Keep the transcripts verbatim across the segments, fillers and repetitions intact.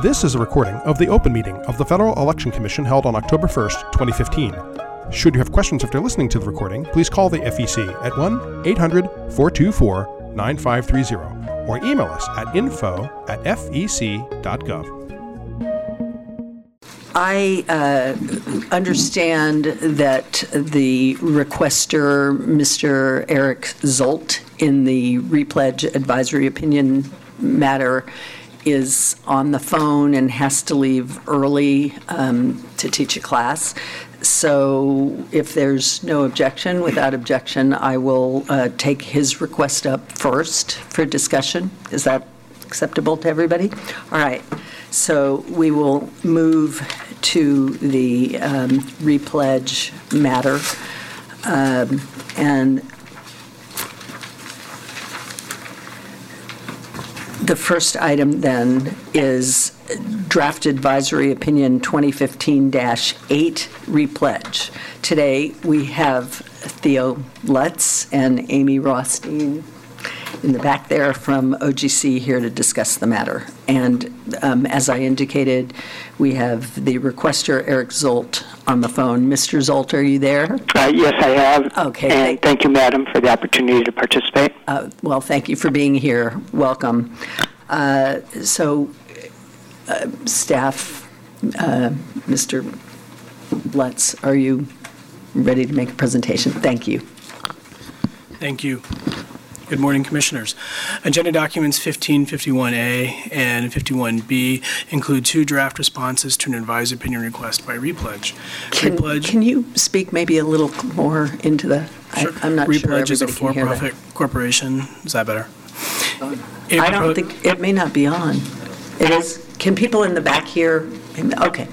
This is a recording of the open meeting of the Federal Election Commission held on October first, twenty fifteen. Should you have questions after listening to the recording, please call the F E C at one eight hundred, four two four, nine five three zero or email us at info at f e c dot gov. I uh, understand that the requester, Mister Eric Zolt, in the repledge advisory opinion matter, is on the phone and has to leave early um, to teach a class. So if there's no objection, without objection, I will uh, take his request up first for discussion. Is that acceptable to everybody? All right. So we will move to the um, repledge matter. Um, and the first item then is Draft Advisory Opinion twenty fifteen dash eight repledge. Today we have Theo Lutz and Amy Rothstein in the back there from O G C here to discuss the matter. And um, as I indicated, we have the requester, Eric Zolt, on the phone. Mister Zolt, are you there? Uh, yes, I have. Okay. And thank, thank you, Madam, for the opportunity to participate. Uh, well, thank you for being here. Welcome. Uh, so, uh, staff, uh, Mister Lutz, are you ready to make a presentation? Thank you. Thank you. Good morning, Commissioners. Agenda documents fifteen fifty-one A and fifty-one B include two draft responses to an advisory opinion request by repledge. Can, repledge, can you speak maybe a little more into the, sure. I, I'm not repledge sure everybody is a can hear that. for-profit corporation. Is that better? It I don't think, it may not be on. It is, can people in the back hear? Okay.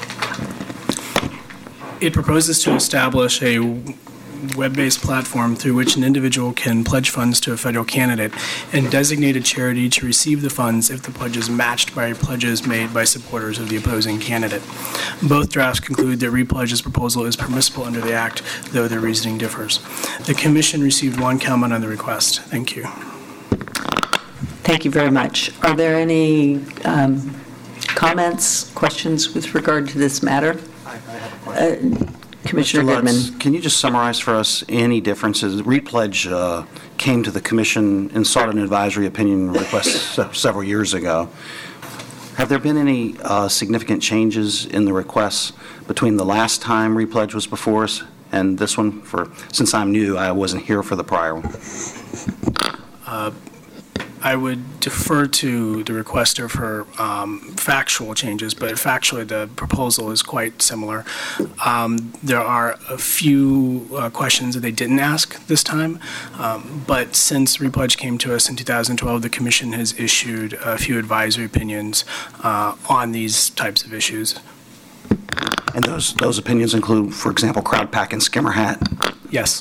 It proposes to establish a web-based platform through which an individual can pledge funds to a federal candidate and designate a charity to receive the funds if the pledge is matched by pledges made by supporters of the opposing candidate. Both drafts conclude that repledge's proposal is permissible under the Act, though their reasoning differs. The Commission received one comment on the request. Thank you. Thank you very much. Are there any um, comments, questions with regard to this matter? I, I have a question. Uh, Commissioner Mister Lutz, Goodman. Can you just summarize for us any differences? Repledge uh, came to the Commission and sought an advisory opinion request se- several years ago. Have there been any uh, significant changes in the requests between the last time repledge was before us and this one? For since I'm new, I wasn't here for the prior one. Uh, I would defer to the requester for um, factual changes, but factually the proposal is quite similar. Um, there are a few uh, questions that they didn't ask this time, um, but since repledge came to us in two thousand twelve, the Commission has issued a few advisory opinions uh, on these types of issues. And those those opinions include, for example, CrowdPack and Skimmer Hat? Yes.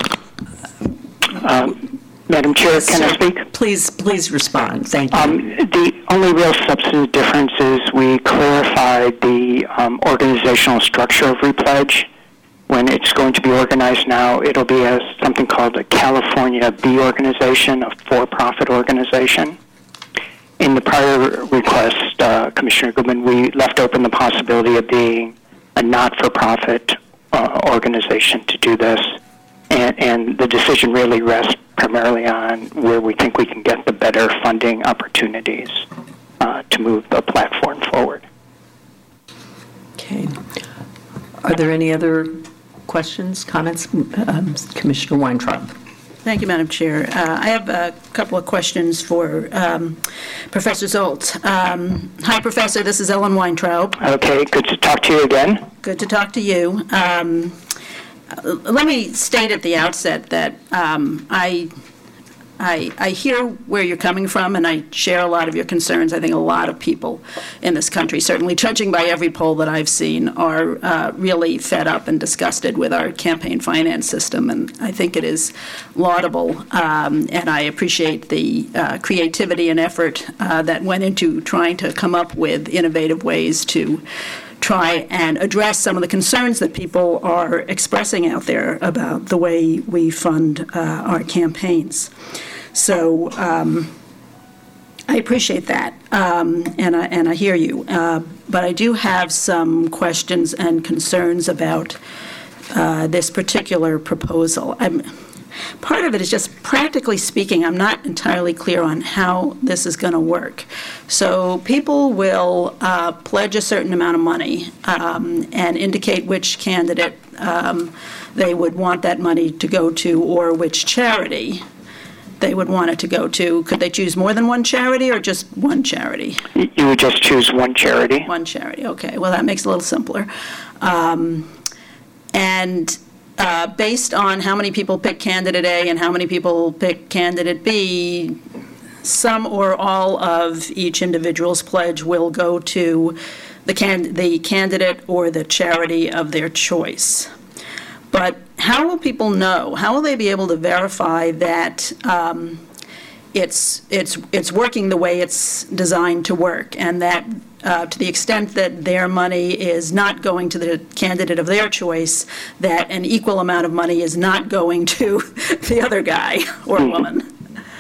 Um, Madam Chair, can Sir, I speak? Please, please respond. Thank you. Um, the only real substantive difference is we clarified the um, organizational structure of repledge. When it's going to be organized now, it'll be as something called a California B organization, a for-profit organization. In the prior request, uh, Commissioner Goodman, we left open the possibility of being a not-for-profit uh, organization to do this. And, and the decision really rests primarily on where we think we can get the better funding opportunities uh, to move the platform forward. Okay. Are there any other questions, comments? Um, Commissioner Weintraub. Thank you, Madam Chair. Uh, I have a couple of questions for um, Professor Zolt. Um, hi, Professor. This is Ellen Weintraub. Okay, good to talk to you again. Good to talk to you. Um, let me state at the outset that um, I, I, I hear where you're coming from, and I share a lot of your concerns. I think a lot of people in this country, certainly judging by every poll that I've seen, are uh, really fed up and disgusted with our campaign finance system, and I think it is laudable, um, and I appreciate the uh, creativity and effort uh, that went into trying to come up with innovative ways to try and address some of the concerns that people are expressing out there about the way we fund uh, our campaigns. So um, I appreciate that, um, and I and I hear you. Uh, but I do have some questions and concerns about uh, this particular proposal. I'm, part of it is just practically speaking, I'm not entirely clear on how this is going to work. So people will uh, pledge a certain amount of money um, and indicate which candidate um, they would want that money to go to, or which charity they would want it to go to. Could they choose more than one charity or just one charity? You would just choose one charity. One charity, okay. Well, that makes it a little simpler. Um, and uh, based on how many people pick candidate A and how many people pick candidate B, some or all of each individual's pledge will go to the, can- the candidate or the charity of their choice. But how will people know? How will they be able to verify that um, it's it's it's working the way it's designed to work, and that uh, to the extent that their money is not going to the candidate of their choice, that an equal amount of money is not going to the other guy or mm-hmm. woman?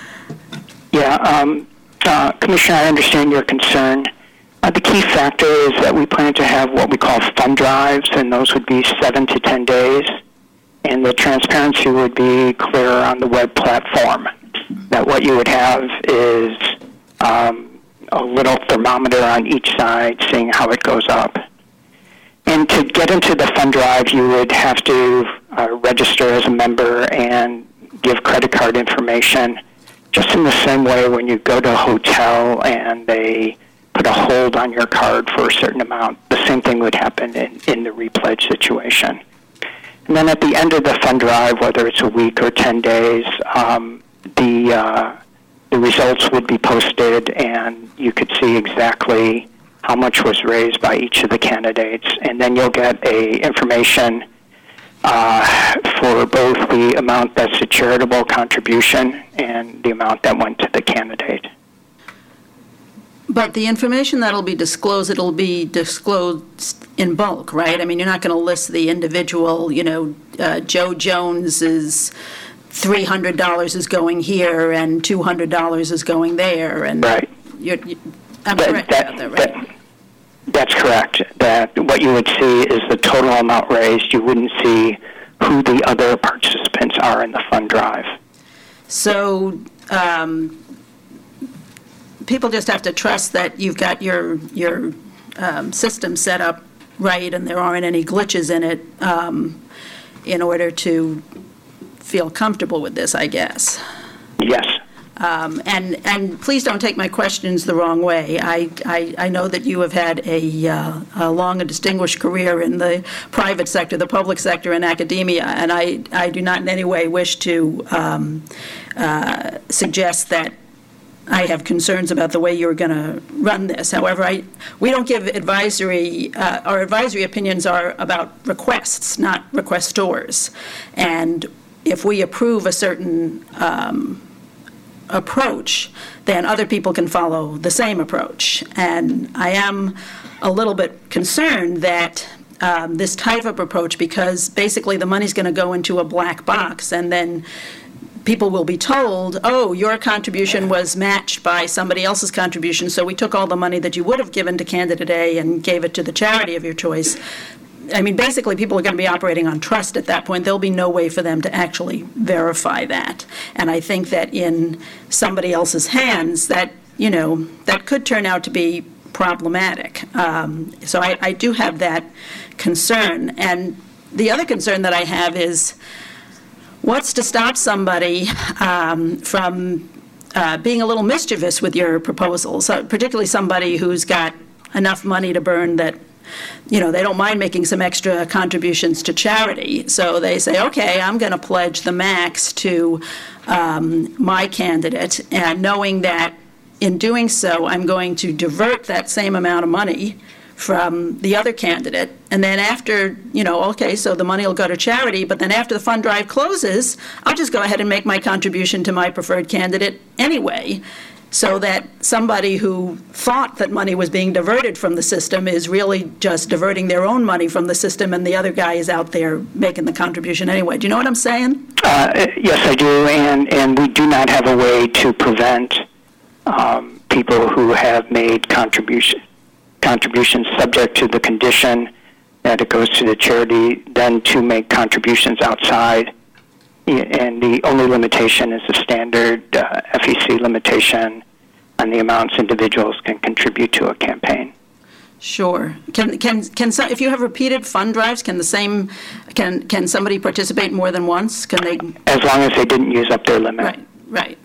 Yeah, um, uh, Commissioner, I understand your concern. Uh, the key factor is that we plan to have what we call fund drives, and those would be seven to ten days. And the transparency would be clear on the web platform. That what you would have is um, a little thermometer on each side, seeing how it goes up. And to get into the fund drive, you would have to uh, register as a member and give credit card information, just in the same way when you go to a hotel and they put a hold on your card for a certain amount. The same thing would happen in, in the repledge situation. And then at the end of the fund drive, whether it's a week or ten days, um, the uh, the results would be posted, and you could see exactly how much was raised by each of the candidates. And then you'll get a information uh, for both the amount that's a charitable contribution and the amount that went to the candidate. But the information that'll be disclosed, it'll be disclosed in bulk, right? I mean, you're not going to list the individual, you know, uh, Joe Jones is three hundred dollars is going here and two hundred dollars is going there. And right. You're, you, I'm that, correct that, about that, right? That, that's correct. That what you would see is the total amount raised. You wouldn't see who the other participants are in the fund drive. So, um, people just have to trust that you've got your your um, system set up right and there aren't any glitches in it um, in order to feel comfortable with this, I guess. Yes. Um, and and please don't take my questions the wrong way. I, I, I know that you have had a, uh, a long and distinguished career in the private sector, the public sector, and academia, and I, I do not in any way wish to um, uh, suggest that I have concerns about the way you're going to run this. However, I we don't give advisory, uh, our advisory opinions are about requests, not requestors. And if we approve a certain um, approach, then other people can follow the same approach. And I am a little bit concerned that um, this type of approach, because basically the money's going to go into a black box, and then people will be told, oh, your contribution was matched by somebody else's contribution, so we took all the money that you would have given to candidate A and gave it to the charity of your choice. I mean, basically, people are going to be operating on trust at that point. There'll be no way for them to actually verify that. And I think that in somebody else's hands, that, you know, that could turn out to be problematic. Um, so I, I do have that concern. And the other concern that I have is, what's to stop somebody um, from uh, being a little mischievous with your proposals, uh, particularly somebody who's got enough money to burn that, you know, they don't mind making some extra contributions to charity. So they say, okay, I'm going to pledge the max to um, my candidate, and knowing that in doing so, I'm going to divert that same amount of money from the other candidate. And then after, you know, okay, so the money will go to charity, but then after the fund drive closes, I'll just go ahead and make my contribution to my preferred candidate anyway, so that somebody who thought that money was being diverted from the system is really just diverting their own money from the system, and the other guy is out there making the contribution anyway. Do you know what I'm saying? Uh, yes, I do, and, and we do not have a way to prevent um, people who have made contribution, contributions subject to the condition that it goes to the charity, then to make contributions outside. And the only limitation is the standard uh, F E C limitation on the amounts individuals can contribute to a campaign. Sure. Can can can so, if you have repeated fund drives, can the same can can somebody participate more than once? Can they? As long as they didn't use up their limit. Right. Right.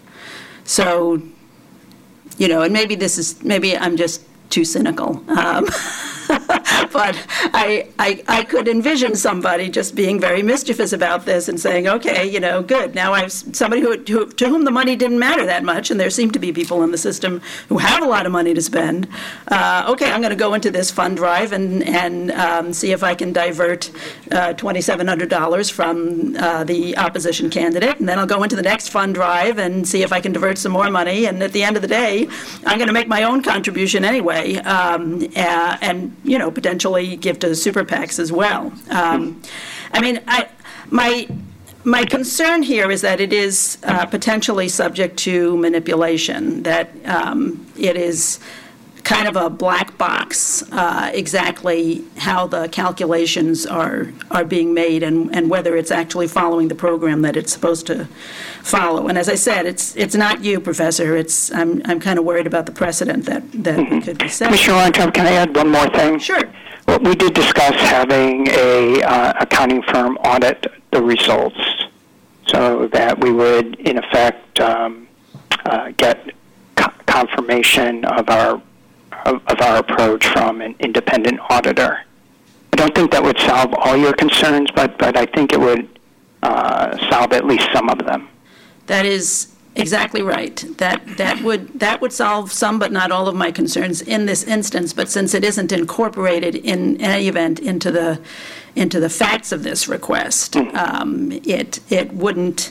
So, you know, and maybe this is maybe I'm just too cynical. Um, But I, I I could envision somebody just being very mischievous about this and saying, okay, you know, good. Now I've somebody who, who to whom the money didn't matter that much, and there seem to be people in the system who have a lot of money to spend. Uh, okay, I'm going to go into this fund drive and and um, see if I can divert uh, twenty-seven hundred dollars from uh, the opposition candidate, and then I'll go into the next fund drive and see if I can divert some more money. And at the end of the day, I'm going to make my own contribution anyway, um, uh, and you know, potentially give to super PACs as well. Um, I mean, I, my my concern here is that it is uh, potentially subject to manipulation, that um, it is kind of a black box uh, exactly how the calculations are are being made and, and whether it's actually following the program that it's supposed to follow. And as I said, it's it's not you, Professor. It's I'm I'm kind of worried about the precedent that, that mm-hmm. could be set. Mister Weintraub, can I add one more thing? Sure. Well, we did discuss having a uh, accounting firm audit the results so that we would, in effect, um, uh, get co- confirmation of our of, of our approach from an independent auditor. I don't think that would solve all your concerns, but, but I think it would uh, solve at least some of them. That is exactly right. That that would that would solve some, but not all of my concerns in this instance. But since it isn't incorporated in any event into the into the facts of this request, um, it it wouldn't.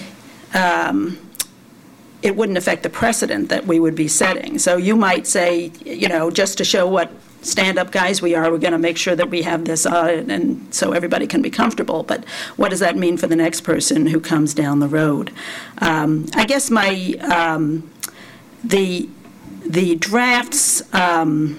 Um, it wouldn't affect the precedent that we would be setting. So you might say, you know, just to show what stand-up guys we are, we're going to make sure that we have this audit and so everybody can be comfortable. But what does that mean for the next person who comes down the road? Um, I guess my, um, the, the drafts um,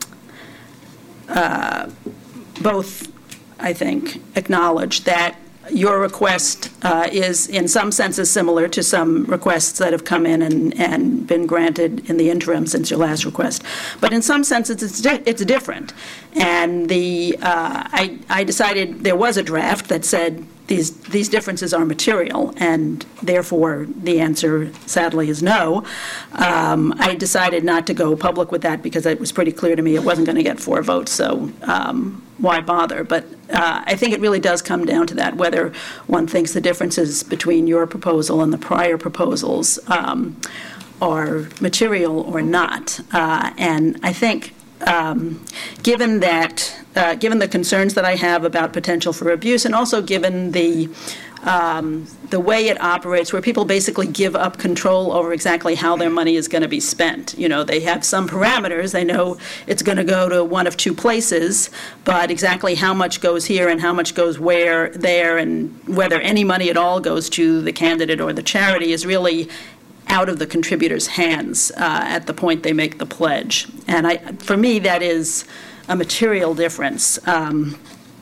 uh, both, I think, acknowledge that your request uh, is in some senses similar to some requests that have come in and, and been granted in the interim since your last request. But in some senses, it's, di- it's different. And the uh, I, I decided there was a draft that said these these differences are material, and therefore the answer, sadly, is no. Um, I decided not to go public with that because it was pretty clear to me it wasn't going to get four votes, so um, why bother? But uh, I think it really does come down to that, whether one thinks the differences between your proposal and the prior proposals um, are material or not. Uh, and I think um, given that, uh, given the concerns that I have about potential for abuse, and also given the Um, the way it operates, where people basically give up control over exactly how their money is going to be spent. You know, they have some parameters. They know it's going to go to one of two places, but exactly how much goes here and how much goes where, there, and whether any money at all goes to the candidate or the charity is really out of the contributors' hands uh, at the point they make the pledge. And I, for me, that is a material difference. Um,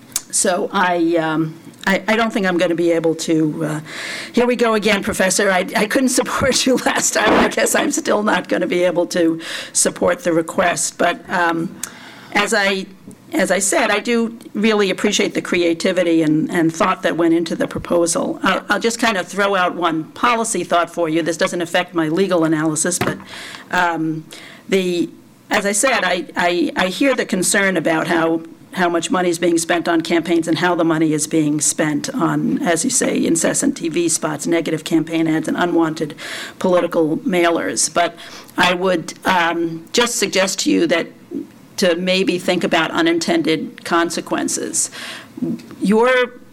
so I... Um, I, I don't think I'm going to be able to. Uh, here we go again, Professor. I, I couldn't support you last time. I guess I'm still not going to be able to support the request. But um, as I as I said, I do really appreciate the creativity and, and thought that went into the proposal. I'll, I'll just kind of throw out one policy thought for you. This doesn't affect my legal analysis, but um, the as I said, I, I, I hear the concern about how. how much money is being spent on campaigns and how the money is being spent on, as you say, incessant T V spots, negative campaign ads, and unwanted political mailers. But I would um, just suggest to you that to maybe think about unintended consequences. Your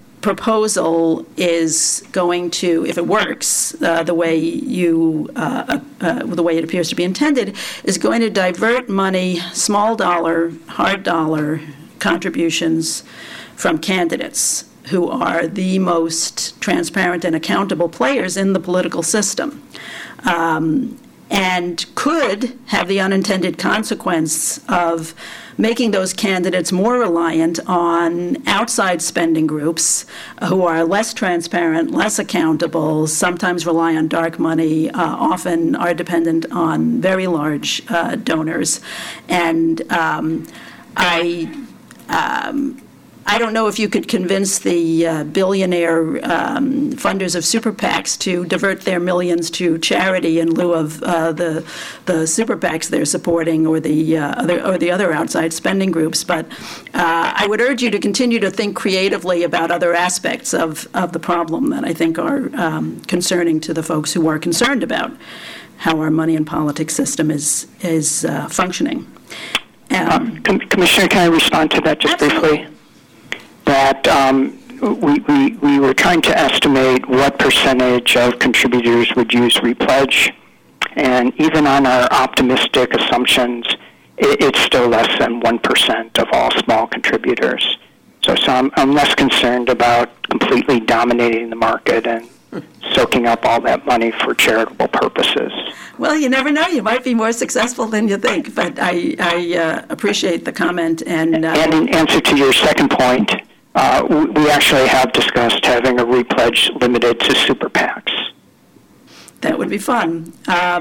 proposal is going to, if it works uh, the way you, uh, uh, the way it appears to be intended, is going to divert money, small dollar, hard dollar, contributions from candidates who are the most transparent and accountable players in the political system. Um, and could have the unintended consequence of making those candidates more reliant on outside spending groups who are less transparent, less accountable, sometimes rely on dark money, uh, often are dependent on very large uh, donors. And um, I, um, I don't know if you could convince the uh, billionaire um, funders of super PACs to divert their millions to charity in lieu of uh, the the super PACs they're supporting, or the uh, other or the other outside spending groups. But uh, I would urge you to continue to think creatively about other aspects of of the problem that I think are um, concerning to the folks who are concerned about how our money and politics system is is uh, functioning. Um, um, Com- Commissioner, can I respond to that just absolutely. briefly? That um, we, we, we were trying to estimate what percentage of contributors would use Repledge, and even on our optimistic assumptions, it, it's still less than one percent of all small contributors. So, so I'm, I'm less concerned about completely dominating the market and soaking up all that money for charitable purposes. Well, you never know. You might be more successful than you think, but I, I uh, appreciate the comment. And, uh, and in answer to your second point, Uh, we actually have discussed having a repledge limited to super PACs. That would be fun. Um,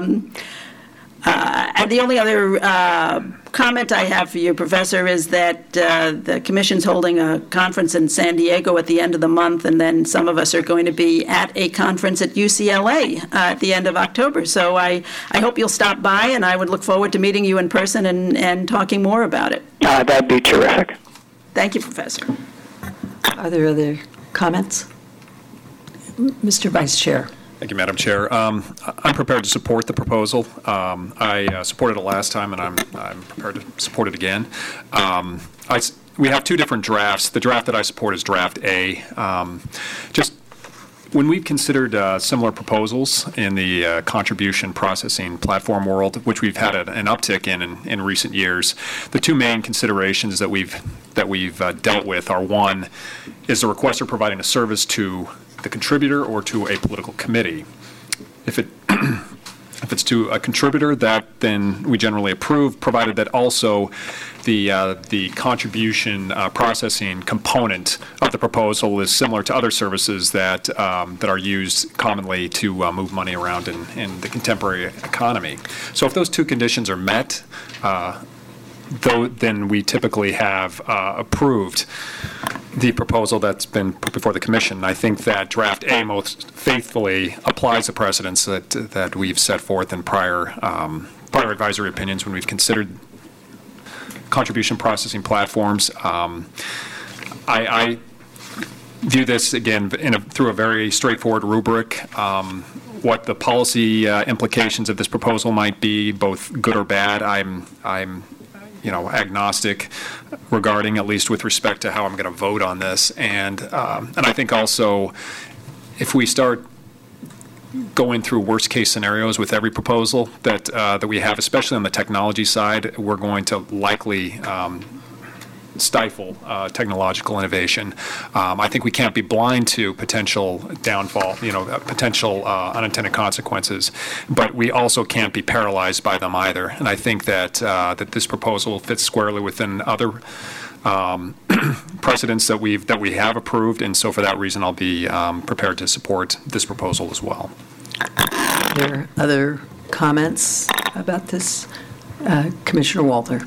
uh, and the only other uh, comment I have for you, Professor, is that uh, the Commission's holding a conference in San Diego at the end of the month, and then some of us are going to be at a conference at U C L A uh, at the end of October. So I, I hope you'll stop by, and I would look forward to meeting you in person and, and talking more about it. Uh, that'd be terrific. Thank you, Professor. Are there other comments? Mister Vice Chair. Thank you, Madam Chair. Um, I'm prepared to support the proposal. Um, I uh, supported it last time, and I'm, I'm prepared to support it again. Um, I, we have two different drafts. The draft that I support is Draft A. Um, just when we've considered uh, similar proposals in the uh, contribution processing platform world, which we've had a, an uptick in, in in recent years, the two main considerations that we've that we've uh, dealt with are: one, is the requester providing a service to the contributor or to a political committee? If it if it's to a contributor, that then we generally approve, provided that also the uh, the contribution uh, processing component of the proposal is similar to other services that um, that are used commonly to uh, move money around in, in the contemporary economy. So if those two conditions are met, uh, though, then we typically have uh, approved the proposal that's been put before the Commission. I think that Draft A most faithfully applies the precedents that that we've set forth in prior um, prior advisory opinions when we've considered contribution processing platforms. Um, I, I view this again in a, through a very straightforward rubric. Um, what the policy uh, implications of this proposal might be, both good or bad, I'm I'm. you know, agnostic regarding, at least with respect to how I'm going to vote on this. And um, and I think also, if we start going through worst case scenarios with every proposal that uh, that we have, especially on the technology side, we're going to likely um, stifle uh, technological innovation. Um, I think we can't be blind to potential downfall, you know, uh, potential uh, unintended consequences, but we also can't be paralyzed by them either. And I think that uh, that this proposal fits squarely within other um, precedents that we've that we have approved, and so for that reason, I'll be um, prepared to support this proposal as well. Are there other comments about this? Uh, Commissioner Walther.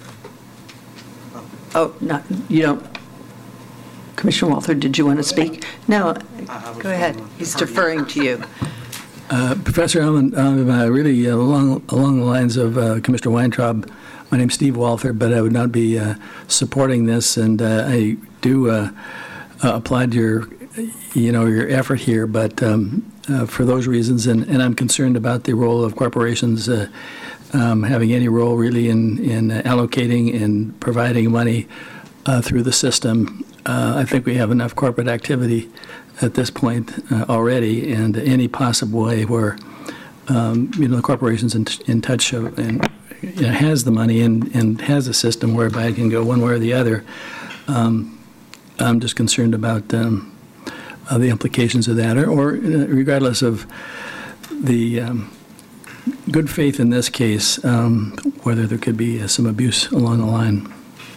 Oh, no, you don't. Commissioner Walther, did you want to speak? No, go ahead. He's deferring to you. Uh, Professor, I'm, I'm uh, really uh, along, along the lines of uh, Commissioner Weintraub. My name's Steve Walther, but I would not be uh, supporting this, and uh, I do uh, uh, applaud your, you know, your effort here, but um, uh, for those reasons, and, and I'm concerned about the role of corporations uh, Um, having any role really in, in allocating and providing money uh, through the system. Uh, I think we have enough corporate activity at this point uh, already, and any possible way where um, you know the corporation's in, in touch of, and you know, has the money and, and has a system whereby it can go one way or the other. Um, I'm just concerned about um, uh, the implications of that, or, or uh, regardless of the um, good faith in this case, um, whether there could be uh, some abuse along the line.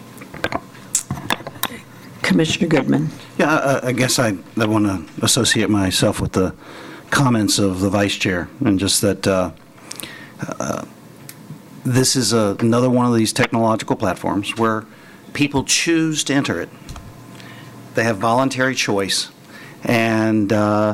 Commissioner Goodman. Yeah, I, I guess I, I want to associate myself with the comments of the Vice Chair, and just that uh, uh, this is a, another one of these technological platforms where people choose to enter it. They have voluntary choice, and uh,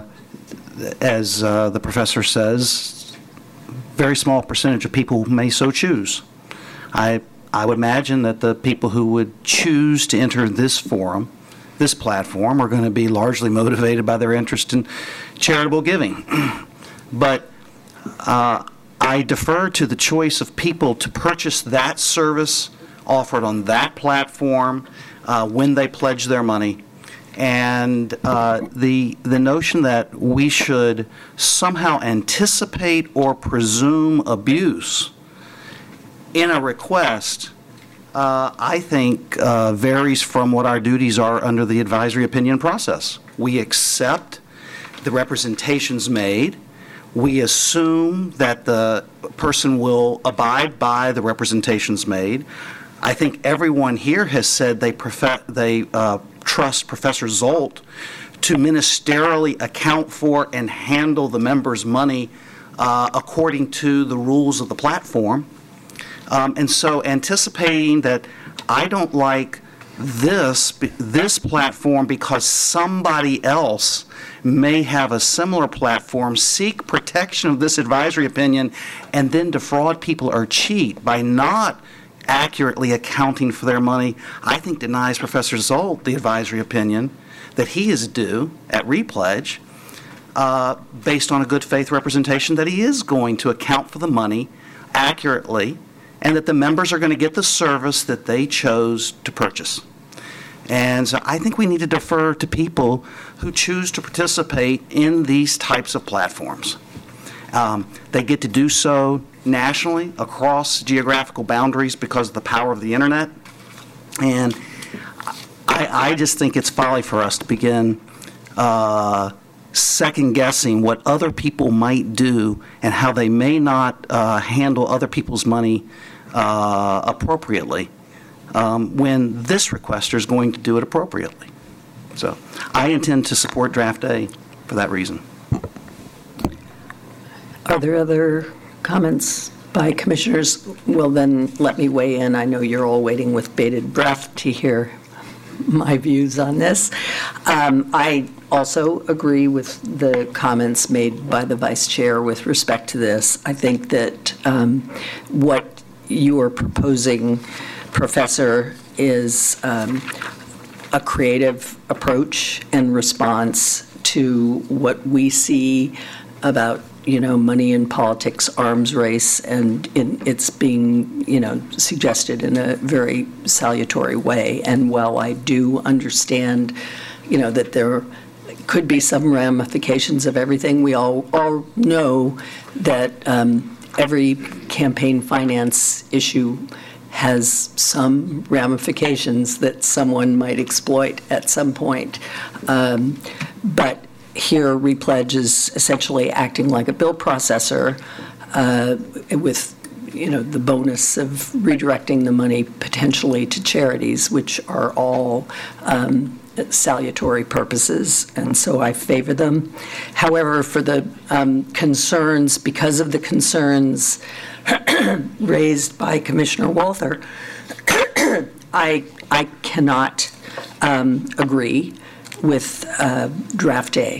as uh, the professor says, very small percentage of people may so choose. I I would imagine that the people who would choose to enter this forum, this platform, are going to be largely motivated by their interest in charitable giving. But uh, I defer to the choice of people to purchase that service offered on that platform uh, when they pledge their money. And uh, the the notion that we should somehow anticipate or presume abuse in a request, uh, I think, uh, varies from what our duties are under the advisory opinion process. We accept the representations made. We assume that the person will abide by the representations made. I think everyone here has said they prefer, they uh, trust Professor Zolt to ministerially account for and handle the members' money uh, according to the rules of the platform. Um, and so anticipating that I don't like this, this platform because somebody else may have a similar platform, seek protection of this advisory opinion, and then defraud people or cheat by not accurately accounting for their money, I think denies Professor Zolt the advisory opinion that he is due at repledge uh, based on a good faith representation that he is going to account for the money accurately and that the members are going to get the service that they chose to purchase. And so I think we need to defer to people who choose to participate in these types of platforms. Um, they get to do so nationally, across geographical boundaries because of the power of the internet. And I, I just think it's folly for us to begin uh, second-guessing what other people might do and how they may not uh, handle other people's money uh, appropriately um, when this requester is going to do it appropriately. So I intend to support Draft A for that reason. Are there other comments by commissioners? Well, then let me weigh in. I know you're all waiting with bated breath to hear my views on this. Um, I also agree with the comments made by the Vice Chair with respect to this. I think that um, what you are proposing, Professor, is um, a creative approach and response to what we see about, you know, money in politics, arms race, and in, it's being, you know, suggested in a very salutary way. And while I do understand, you know, that there could be some ramifications of everything, we all, all know that um, every campaign finance issue has some ramifications that someone might exploit at some point. Um, but here, Repledge is essentially acting like a bill processor uh, with, you know, the bonus of redirecting the money potentially to charities, which are all um, salutary purposes, and so I favor them. However, for the um, concerns, because of the concerns raised by Commissioner Walther, I I cannot um, agree with uh, Draft A.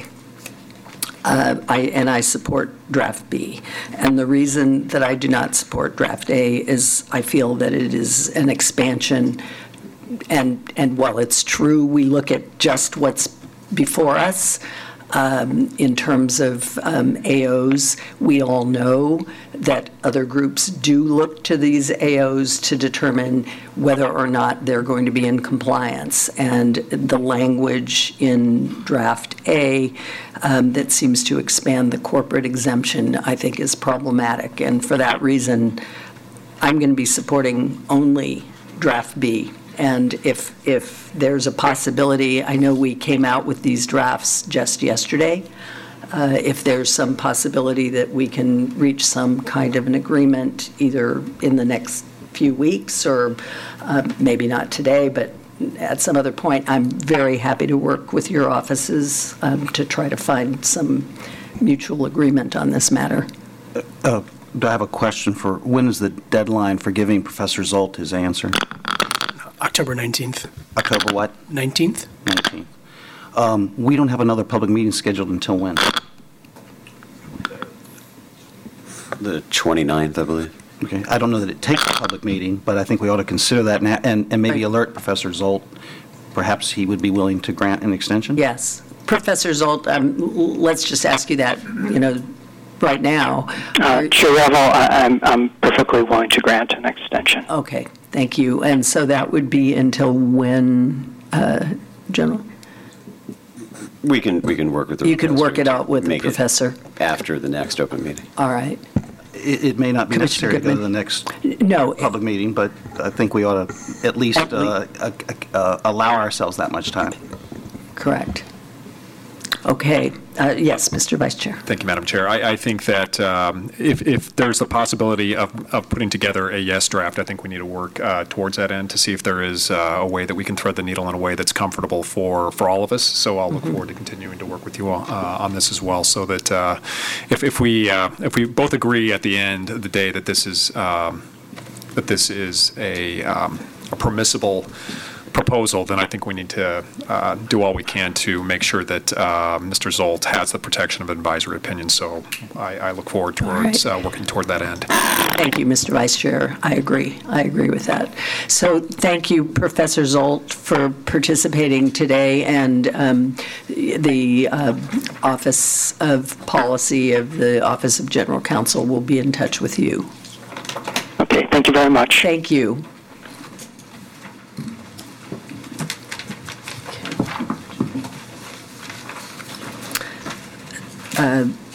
Uh, I, and I support Draft B. And the reason that I do not support Draft A is I feel that it is an expansion. And, and while it's true, we look at just what's before us um, in terms of um, A Os. We all know that other groups do look to these A Os to determine whether or not they're going to be in compliance. And the language in Draft A um, that seems to expand the corporate exemption, I think, is problematic. And for that reason, I'm going to be supporting only Draft B. And if if there's a possibility, I know we came out with these drafts just yesterday, uh, if there's some possibility that we can reach some kind of an agreement either in the next few weeks or uh, maybe not today, but at some other point, I'm very happy to work with your offices um, to try to find some mutual agreement on this matter. Uh, do I have a question for, when is the deadline for giving Professor Zolt his answer? October nineteenth. October what? nineteenth? nineteenth. Um, we don't have another public meeting scheduled until when? The twenty-ninth, I believe. Okay, I don't know that it takes a public meeting, but I think we ought to consider that and, and, and maybe Right. alert Professor Zolt. Perhaps he would be willing to grant an extension? Yes. Professor Zolt, um, l- let's just ask you that, you know, right now. Uh, Chair Revel, I- I'm, I'm perfectly willing to grant an extension. Okay, thank you. And so that would be until when, uh, General? We can, we can work with the You could work professor it to out with the make it professor. after the next open meeting. All right. It, it may not be Commissioner necessary to go to Goodman. the next No, public meeting, but I think we ought to at least At le- uh, uh, uh, allow ourselves that much time. correct. Okay. Uh, Yes, Mister Vice Chair. Thank you, Madam Chair. I, I think that um, if, if there's the possibility of, of putting together a yes draft, I think we need to work uh, towards that end to see if there is uh, a way that we can thread the needle in a way that's comfortable for, for all of us. So I'll look forward to continuing to work with you all, uh, on this as well, so that uh, if, if we uh, if we both agree at the end of the day that this is um, that this is a, um, a permissible proposal, then I think we need to uh, do all we can to make sure that uh, Mister Zolt has the protection of advisory opinion. So I, I look forward towards right. uh, working toward that end. Thank you, Mister Vice Chair. I agree. I agree with that. So thank you, Professor Zolt, for participating today, and um, the uh, Office of Policy of the Office of General Counsel will be in touch with you. Okay, thank you very much. Thank you. Uh,